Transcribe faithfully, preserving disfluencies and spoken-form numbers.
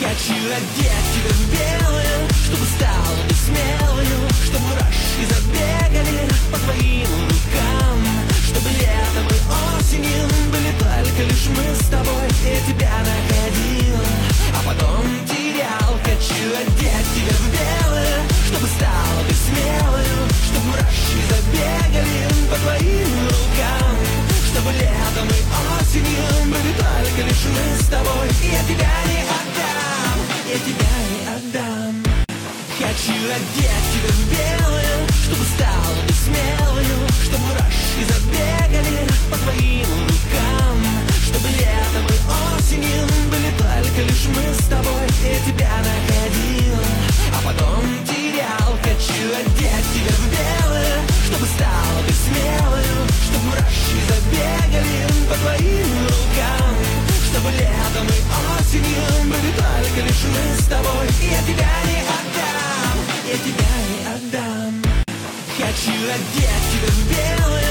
Хочу одеть тебя в белое, чтобы стала ты смелою, чтобы мурашки забегали по твоим рукам, чтобы летом и осенью были только лишь мы с тобой. Я тебя находил, а потом терял. Хочу одеть тебя в белое, чтобы стала ты смелою, чтобы мурашки забегали по твоим рукам, чтобы летом и осенью были только лишь мы с тобой. Я тебя не отдам, я тебя не отдам. Хочу одеть тебя в белое, чтобы стала ты смелою, чтобы мурашки забегали по твоим рукам, чтобы летом и осенью были только лишь мы с тобой. Я тебя находил, а потом терял. Хочу одеть тебя в белое, чтобы стала ты смелою, чтобы мурашки забегали по твоим рукам, чтобы летом и осенью были только лишь мы с тобой. Я тебя не отдам, я тебя не отдам. Хочу одеть тебя в белое,